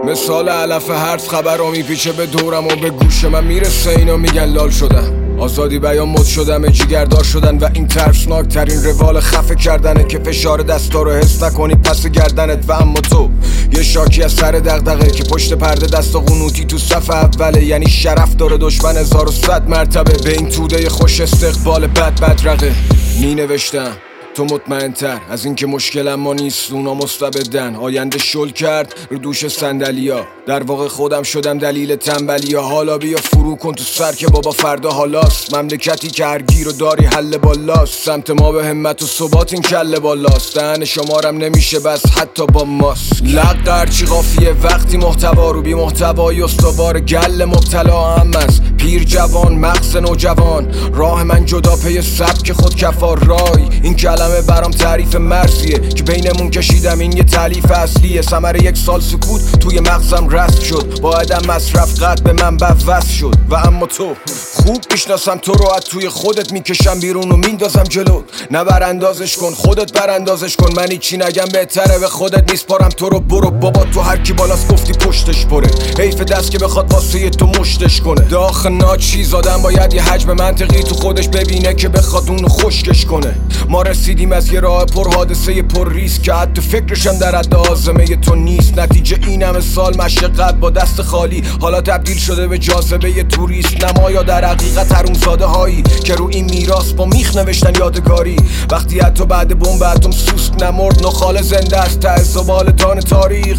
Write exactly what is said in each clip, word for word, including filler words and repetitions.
مثال علف هرز خبر رو میپیچه به دورم و به گوش من میرسه. اینا میگن لال شدم، آزادی بیان مد شدم، جیگردار شدن و این ترسناک ترین روال خفه کردنه که فشار دستا رو حس نکنی پس گردنت. و اما تو یه شاکی از سر دغدغه که پشت پرده دست و قنوتی تو صف اوله. یعنی شرف داره دشمن هزار و صد مرتبه به این توده خوش استقبال بد بدرقه. می نوشتم تو مطمئن تر از این که مشکلم ما نیست، اونا مستبدن. آینده شل کرد رو دوش صندلیا، در واقع خودم شدم دلیل تنبلیا. حالا بیا فرو کن تو سر که بابا فردا حالاست. مملکتی که هر گیر و داری حل بالاست. سمت ما به همت و ثبات این کله بالاست. دهن شمارم نمیشه بس حتی با ماست. لق هرچی قافیه وقتی محتوا رو بی محتوای استوار گل مبتلا هم است. پیر جوان مغز نوجوان، راه من جدا پی سبک خود کفار رای. این کلمه برام تعریف مرزیه که بینمون کشیدم، این یه تالیف اصلیه. ثمره یک سال سکوت توی مغزم رست شد، با عدم مصرف قد به من بوست شد. و اما تو خوب میشناسم تو رو، از توی خودت میکشم بیرون و میندازم جلو. نه براندازش کن خودت براندازش کن، من هیچی نگم بهتره به خودت میسپارم تو رو. برو بابا تو هر کی بالاست گفتی پشتش پره، حیف دست که بخواد واسه تو مشتش کنه. داخل ناچیز آدم باید یه حجم منطقی تو خودش ببینه که بخواد اونو خشکش کنه. ما رسیدیم از یه راه پر حادثه پر ریسک که حتی فکرشم در حد آزمه تو نیست. نتیجه این همه سال مشقت با دست خالی حالا تبدیل شده به جاذبه یه توریست. نمایا در حقیقت حرومزاده هایی که رو این میراث با میخ نوشتن یادگاری. وقتی حتی بعد بمب اتم سوسک نمرد، نخال زنده است ته زبال دان تاریخ.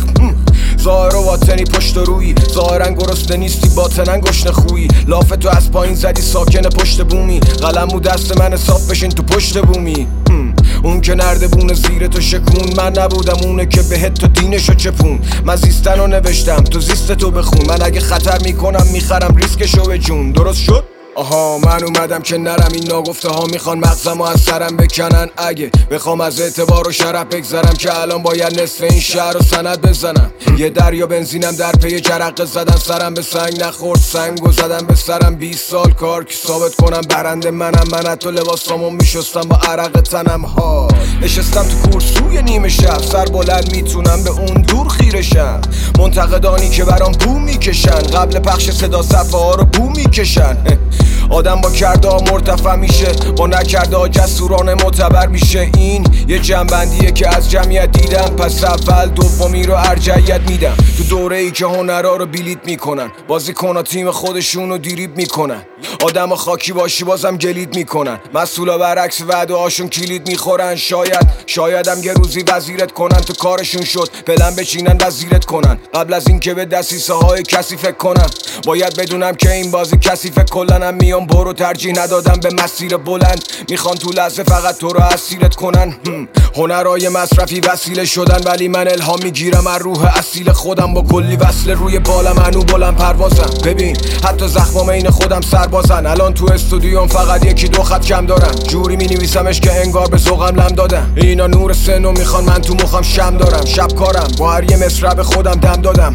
ظاهر و باطنی پشت روی، ظاهرا گرسنه نیستی باطنن گشنه خویی. لاف تو از پایین زدی ساکن پشت بومی، قلم و دست من حساب بشین تو پشت بومی. اون که نردبون زیر تو شکون، من نبودم اونه که بهت تو دینشو چپون. من زیستن رو نوشتم تو زیست تو بخون، من اگه خطر میکنم میخرم ریسکشو به جون. درست شد؟ آها من اومدم که نرم، این ناگفته ها میخوان مغزمو از سرم بکنن. اگه بخوام از اعتبار و شرف بگذرم که الان باید نصف این شهر رو سند بزنم. یه دریا بنزینم در پی جرقه زدن، سرم به سنگ نخورد سنگو زدم به سرم. بیست سال کار که ثابت کنم برنده منم، من حتی لباسامو میشستم با عرق تنم. ها نشستم تو کورسوی نیمه شب، سر بلند میتونم به اون دور خیرشم. منتقدانی که برام بو میکشن، قبل پخش صدا صفحه ها رو بو میکشن. آدم با کرده ها مرتفع میشه، با نکرده ها جسورانه معتبر میشه. این یه جنبندیه که از جمعیت دیدم، پس اول دومی رو ارجحیت میدم. تو دوره ای که هنرها رو بیلیت میکنن، بازیکن ها تیم خودشون رو دیریب میکنن. آدم خاکی باشی بازم گلید میکنن، مسئولا برعکس وعده هاشون کلید میخورن. شاید شایدم یه روزی وزیرت کنن، تو کارشون شد پلن بچینن وزیرت کنن. قبل از این که به دسیسه های کسی فکر کنم، باید بدونم که این بازی کسی فکر کلنم. میام برو ترجیح ندادم به مسیر بلند، میخوان تو لحظه فقط تو رو اسیرت کنن. هنرهای مصرفی وسیله شدن، ولی من الهام میگیرم از روح اصیل خودم. با کلی وصل روی بالم هنو بلند پروازم. ببین حتی زخمام این خودم سربازن. الان تو استودیوم فقط یکی دو خط کم دارم، جوری مینویسمش که انگار به ذوقم لم دادم. اینا نور سنو میخوان، من تو مخم شم دارم. شب کارم با هر یه مصرع خودم دم دادم.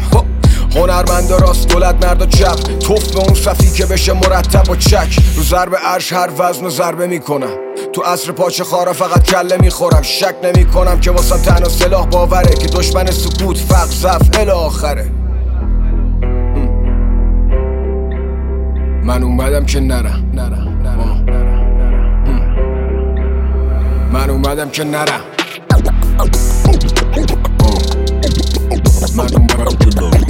هنرمند راست دولت مرد و چپ، توف به اون صفی که بشه مرتب و چک. رو ضرب عرش هر وزن و ضربه میکنم، تو عصر پاچه خارا فقط کله میخورم. شک نمی کنم که واسم تنها سلاح باوره، که دشمن سکوت فقر ضعف الی آخره. من اومدم که نرم، نرم نرم من اومدم که نرم من اومدم که نرم